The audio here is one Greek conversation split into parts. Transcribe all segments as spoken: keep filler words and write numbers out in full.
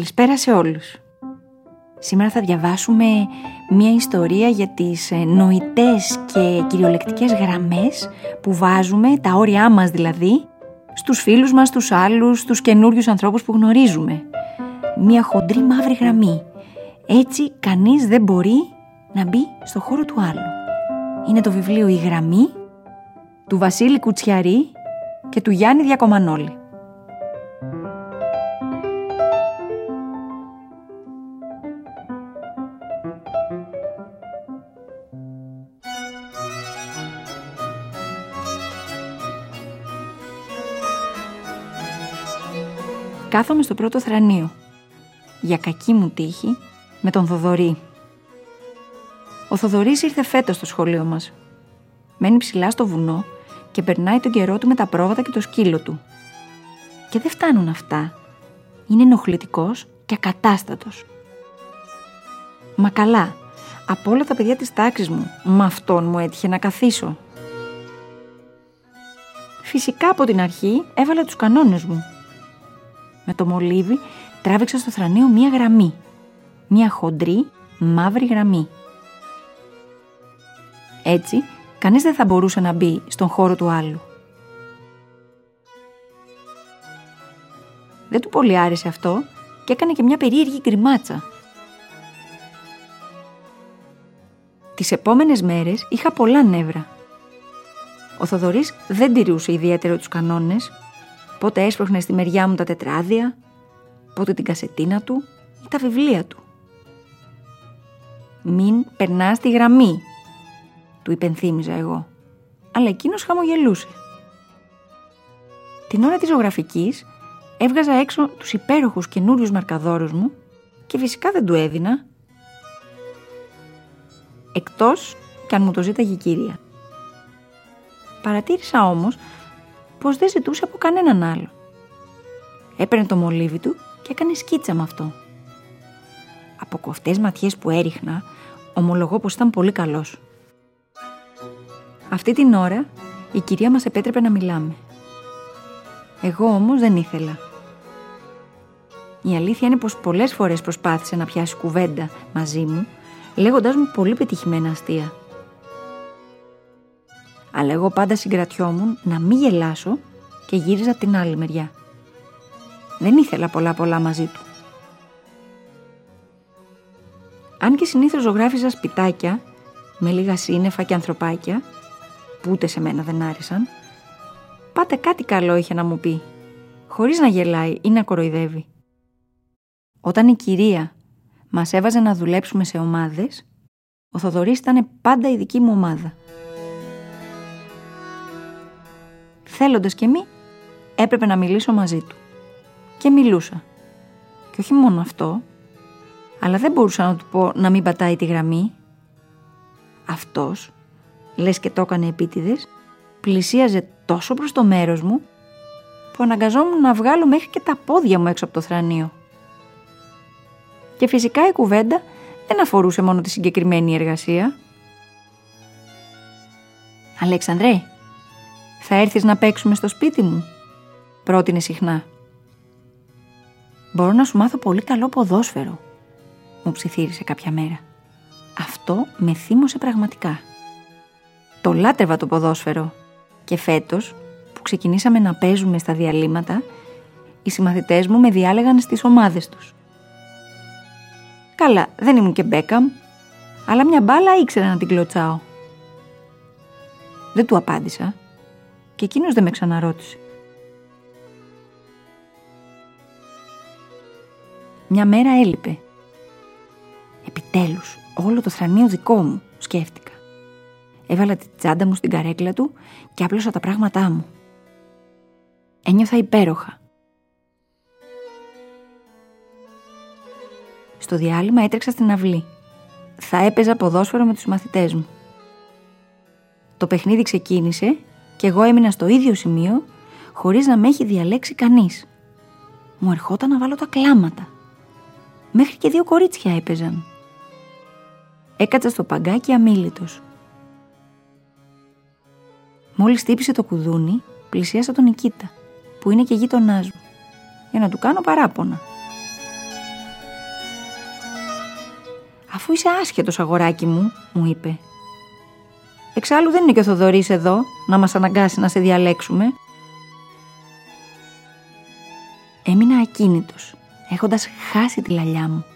Καλησπέρα σε όλους. Σήμερα θα διαβάσουμε μία ιστορία για τις νοητές και κυριολεκτικές γραμμές που βάζουμε, τα όρια μας δηλαδή, στους φίλους μας, στους άλλους, στους καινούριους ανθρώπους που γνωρίζουμε. Μία χοντρή μαύρη γραμμή. Έτσι κανείς δεν μπορεί να μπει στο χώρο του άλλου. Είναι το βιβλίο «Η Γραμμή» του Βασίλη Κουτσιαρή και του Γιάννη Διακομανόλη. Κάθομαι στο πρώτο θρανείο, για κακή μου τύχη, με τον Θοδωρή. Ο Θοδωρής ήρθε φέτος στο σχολείο μας. Μένει ψηλά στο βουνό και περνάει τον καιρό του με τα πρόβατα και το σκύλο του. Και δεν φτάνουν αυτά. Είναι ενοχλητικός και ακατάστατος. Μα καλά, από όλα τα παιδιά της τάξης μου, με αυτόν μου έτυχε να καθίσω. Φυσικά από την αρχή έβαλα τους κανόνες μου. Με το μολύβι τράβηξα στο θρανείο μία γραμμή. Μία χοντρή, μαύρη γραμμή. Έτσι, κανείς δεν θα μπορούσε να μπει στον χώρο του άλλου. Δεν του πολύ άρεσε αυτό και έκανε και μια περίεργη γκριμάτσα. Τις επόμενες μέρες είχα πολλά νεύρα. Ο Θοδωρής δεν τηρούσε ιδιαίτερο τους κανόνες. Πότε έσπροχνε στη μεριά μου τα τετράδια, πότε την κασετίνα του ή τα βιβλία του. «Μην περνάς τη γραμμή», του υπενθύμιζα εγώ, αλλά εκείνος χαμογελούσε. Την ώρα της ζωγραφικής έβγαζα έξω τους υπέροχους καινούριους μαρκαδόρους μου και φυσικά δεν του έδινα, εκτός κι αν μου το ζήταγε η κυρία. Παρατήρησα όμως πως δεν ζητούσε από κανέναν άλλο. Έπαιρνε το μολύβι του και έκανε σκίτσα με αυτό. Από κοφτές ματιές που έριχνα, ομολογώ πως ήταν πολύ καλός. Αυτή την ώρα η κυρία μας επέτρεπε να μιλάμε. Εγώ όμως δεν ήθελα. Η αλήθεια είναι πως πολλές φορές προσπάθησε να πιάσει κουβέντα μαζί μου, λέγοντάς μου πολύ πετυχημένα αστεία. Αλλά εγώ πάντα συγκρατιόμουν να μην γελάσω και γύριζα από την άλλη μεριά. Δεν ήθελα πολλά πολλά μαζί του. Αν και συνήθως ζωγράφιζα σπιτάκια με λίγα σύννεφα και ανθρωπάκια, που ούτε σε μένα δεν άρεσαν, πάντα κάτι καλό είχε να μου πει, χωρίς να γελάει ή να κοροϊδεύει. Όταν η κυρία μας έβαζε να δουλέψουμε σε ομάδες, ο Θοδωρής ήταν πάντα η δική μου ομάδα. Θέλοντας και μη, έπρεπε να μιλήσω μαζί του. Και μιλούσα. Και όχι μόνο αυτό, αλλά δεν μπορούσα να του πω να μην πατάει τη γραμμή. Αυτός, λες και το έκανε επίτηδες, πλησίαζε τόσο προς το μέρος μου, που αναγκαζόμουν να βγάλω μέχρι και τα πόδια μου έξω από το θρανείο. Και φυσικά η κουβέντα δεν αφορούσε μόνο τη συγκεκριμένη εργασία. «Αλέξανδρε, θα έρθεις να παίξουμε στο σπίτι μου?» πρότεινε συχνά. «Μπορώ να σου μάθω πολύ καλό ποδόσφαιρο», μου ψιθύρισε κάποια μέρα. Αυτό με θύμωσε πραγματικά. Το λάτρευα το ποδόσφαιρο και φέτος που ξεκινήσαμε να παίζουμε στα διαλύματα, οι συμμαθητές μου με διάλεγαν στις ομάδες τους. Καλά, δεν ήμουν και Μπέκαμ, αλλά μια μπάλα ήξερα να την κλωτσάω. Δεν του απάντησα και εκείνος δεν με ξαναρώτησε. Μια μέρα έλειπε. Επιτέλους, όλο το θρανείο δικό μου, σκέφτηκα. Έβαλα τη τσάντα μου στην καρέκλα του και άπλωσα τα πράγματά μου. Ένιωθα υπέροχα. Στο διάλειμμα έτρεξα στην αυλή. Θα έπαιζα ποδόσφαιρο με τους μαθητές μου. Το παιχνίδι ξεκίνησε και εγώ έμεινα στο ίδιο σημείο χωρίς να με έχει διαλέξει κανείς. Μου ερχόταν να βάλω τα κλάματα. Μέχρι και δύο κορίτσια έπαιζαν. Έκατσα στο παγκάκι αμίλητος. Μόλις χτύπησε το κουδούνι, πλησίασα τον Νικήτα, που είναι και γείτονάς μου, για να του κάνω παράπονα. «Αφού είσαι άσχετος, αγοράκι μου», μου είπε. «Εξάλλου δεν είναι και ο Θοδωρής εδώ να μας αναγκάσει να σε διαλέξουμε». Έμεινα ακίνητος, έχοντας χάσει τη λαλιά μου.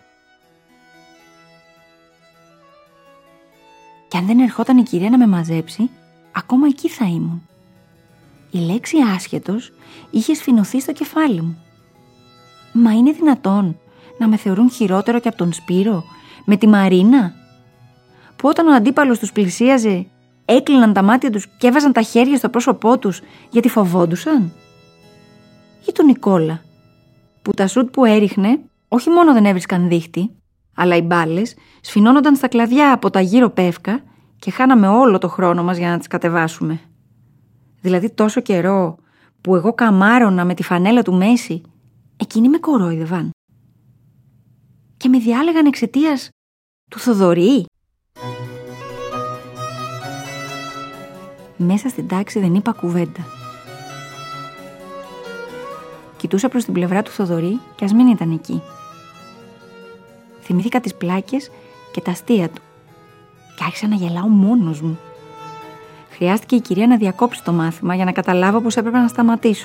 Και αν δεν ερχόταν η κυρία να με μαζέψει, ακόμα εκεί θα ήμουν. Η λέξη άσχετος είχε σφινωθεί στο κεφάλι μου. Μα είναι δυνατόν να με θεωρούν χειρότερο και από τον Σπύρο, με τη Μαρίνα, που όταν ο αντίπαλος τους πλησίαζε έκλειναν τα μάτια τους και έβαζαν τα χέρια στο πρόσωπό τους γιατί φοβόντουσαν? Ή τον Νικόλα, που τα σουτ που έριχνε όχι μόνο δεν έβρισκαν δίχτυ, αλλά οι μπάλες σφινώνονταν στα κλαδιά από τα γύρω πεύκα και χάναμε όλο το χρόνο μας για να τις κατεβάσουμε. Δηλαδή τόσο καιρό που εγώ καμάρωνα με τη φανέλα του Μέση, εκείνοι με κορόιδευαν. Και με διάλεγαν εξαιτίας του Θοδωρή. Μέσα στην τάξη δεν είπα κουβέντα. Κοιτούσα προς την πλευρά του Θοδωρή και ας μην ήταν εκεί. Θυμήθηκα τις πλάκες και τα αστεία του και άρχισα να γελάω μόνος μου. Χρειάστηκε η κυρία να διακόψει το μάθημα για να καταλάβω πως έπρεπε να σταματήσω.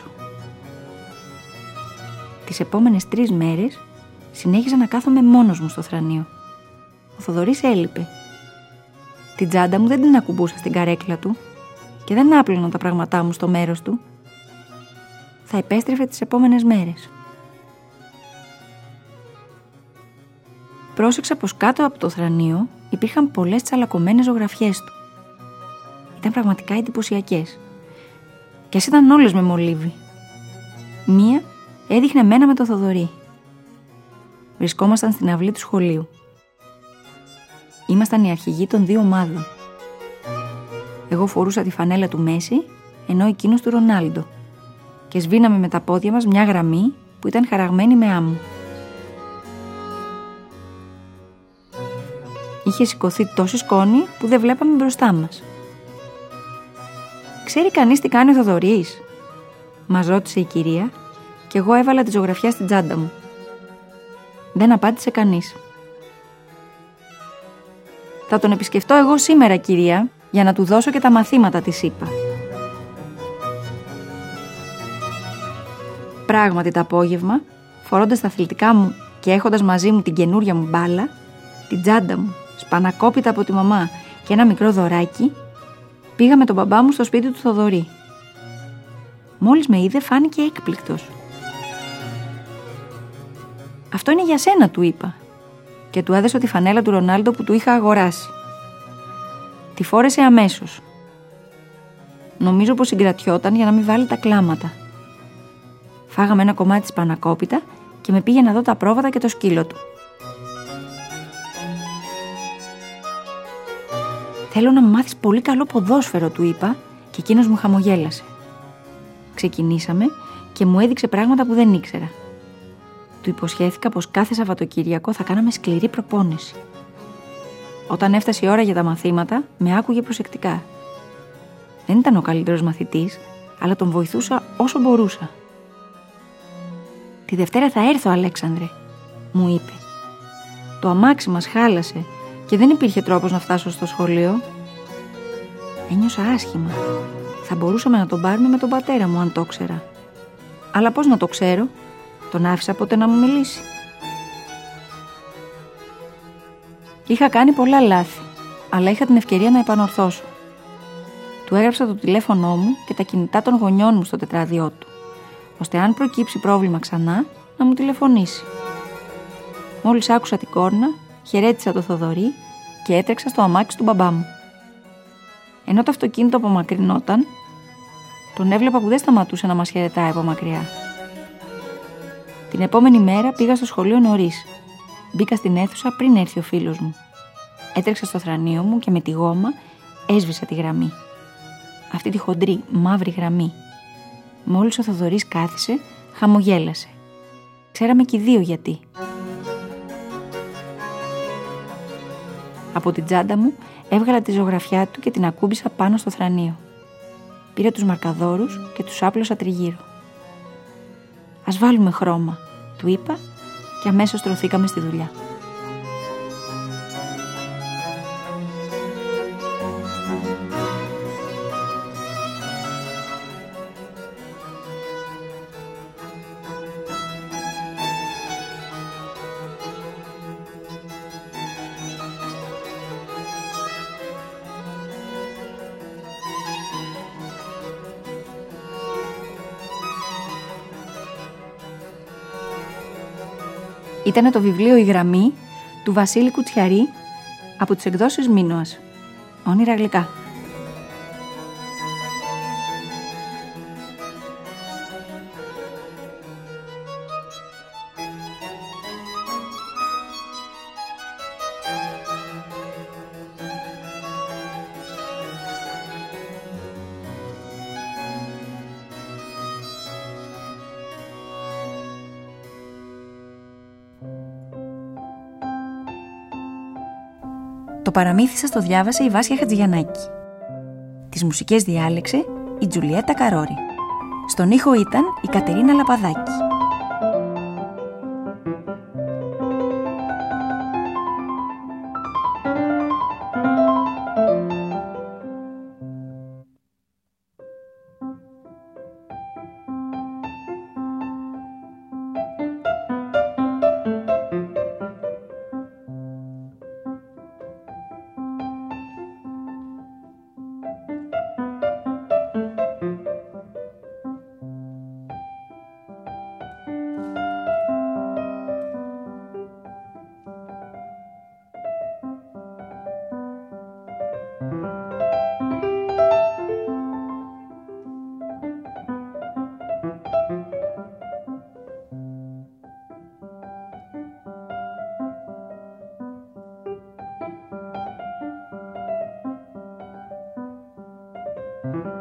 Τις επόμενες τρεις μέρες συνέχιζα να κάθομαι μόνος μου στο θρανείο. Ο Θοδωρής έλειπε. Την τσάντα μου δεν την ακουμπούσα στην καρέκλα του και δεν άπλωνα τα πράγματά μου στο μέρος του. Θα επέστρεφε τις επόμενες μέρες. Πρόσεξα πως κάτω από το θρανείο υπήρχαν πολλές τσαλακωμένες ζωγραφιές του. Ήταν πραγματικά εντυπωσιακές. Και ας ήταν όλες με μολύβι. Μία έδειχνε μένα με το Θοδωρή. Βρισκόμασταν στην αυλή του σχολείου. Ήμασταν οι αρχηγοί των δύο ομάδων. Εγώ φορούσα τη φανέλα του Μέση, ενώ εκείνος του Ρονάλντο, και σβήναμε με τα πόδια μας μια γραμμή που ήταν χαραγμένη με άμμο. Είχε σηκωθεί τόση σκόνη που δεν βλέπαμε μπροστά μας. «Ξέρει κανείς τι κάνει ο Θοδωρής?» μας ρώτησε η κυρία και εγώ έβαλα τη ζωγραφιά στην τσάντα μου. Δεν απάντησε κανείς. «Θα τον επισκεφτώ εγώ σήμερα, κυρία, για να του δώσω και τα μαθήματα», της είπα. Πράγματι το απόγευμα, φορώντας τα αθλητικά μου και έχοντας μαζί μου την καινούρια μου μπάλα, την τσάντα μου, σπανακόπιτα από τη μαμά και ένα μικρό δωράκι, πήγα με τον μπαμπά μου στο σπίτι του Θοδωρή. Μόλις με είδε φάνηκε έκπληκτος. «Αυτό είναι για σένα», του είπα, και του έδωσα τη φανέλα του Ρονάλντο που του είχα αγοράσει. Τη φόρεσε αμέσως. Νομίζω πως συγκρατιόταν για να μην βάλει τα κλάματα. Φάγαμε ένα κομμάτι σπανακόπιτα και με πήγε να δω τα πρόβατα και το σκύλο του. «Θέλω να μου μάθεις πολύ καλό ποδόσφαιρο», του είπα και εκείνος μου χαμογέλασε. Ξεκινήσαμε και μου έδειξε πράγματα που δεν ήξερα. Του υποσχέθηκα πως κάθε Σαββατοκύριακο θα κάναμε σκληρή προπόνηση. Όταν έφτασε η ώρα για τα μαθήματα, με άκουγε προσεκτικά. Δεν ήταν ο καλύτερος μαθητής, αλλά τον βοηθούσα όσο μπορούσα. «Τη Δευτέρα θα έρθω, Αλέξανδρε», μου είπε. Το αμάξι μας χάλασε και δεν υπήρχε τρόπος να φτάσω στο σχολείο. Ένιωσα άσχημα. Θα μπορούσαμε να τον πάρουμε με τον πατέρα μου αν το ξέρα. Αλλά πώς να το ξέρω? Τον άφησα ποτέ να μου μιλήσει? Είχα κάνει πολλά λάθη, αλλά είχα την ευκαιρία να επανορθώσω. Του έγραψα το τηλέφωνό μου και τα κινητά των γονιών μου στο τετράδιό του, ώστε αν προκύψει πρόβλημα ξανά να μου τηλεφωνήσει. Μόλις άκουσα την κόρνα, χαιρέτησα το Θοδωρή και έτρεξα στο αμάξι του μπαμπά μου. Ενώ το αυτοκίνητο απομακρυνόταν, τον έβλεπα που δεν σταματούσε να μας χαιρετάει από μακριά. Την επόμενη μέρα πήγα στο σχολείο νωρίς. Μπήκα στην αίθουσα πριν έρθει ο φίλος μου. Έτρεξα στο θρανείο μου και με τη γόμα έσβησα τη γραμμή. Αυτή τη χοντρή, μαύρη γραμμή. Μόλις ο Θοδωρής κάθισε, χαμογέλασε. Ξέραμε και οι δύο γιατί. Από την τσάντα μου έβγαλα τη ζωγραφιά του και την ακούμπησα πάνω στο θρανείο. Πήρα τους μαρκαδόρους και τους άπλωσα τριγύρω. «Ας βάλουμε χρώμα», του είπα και αμέσως τρωθήκαμε στη δουλειά. Ήταν το βιβλίο «Η Γραμμή» του Βασίλη Κουτσιαρή από τις εκδόσεις Μίνωας. Όνειρα γλυκά. Το παραμύθι σας το διάβασε η Βάσια Χατζηγιαννάκη. Τις μουσικές διάλεξε η Τζουλιέτα Καρόρη. Στον ήχο ήταν η Κατερίνα Λαπαδάκη. Thank you.